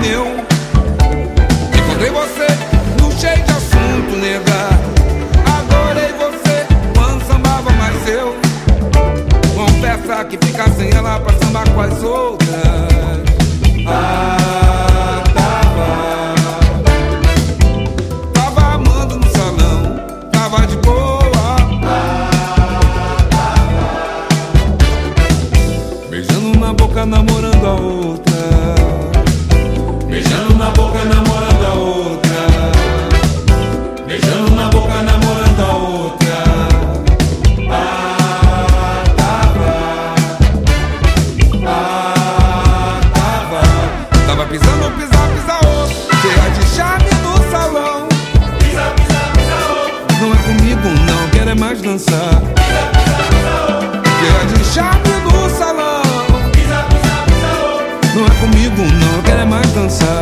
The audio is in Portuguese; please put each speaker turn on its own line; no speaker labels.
pneu. Encontrei você no cheio de assunto, nega. Adorei você quando sambava mais eu. Confessa que fica sem ela pra sambar com as outras. Tava amando no salão, tava de boa. Beijando na boca, namorando a outra. Beijando na boca, namorando a outra. Beijando na boca, namorando a outra. Tava pisando, pisa outro. Cheia de charme no salão. Pisa outro. Não é comigo não, quero é mais dançar. Cheia de charme no salão. Não é comigo não, quero é mais dançar.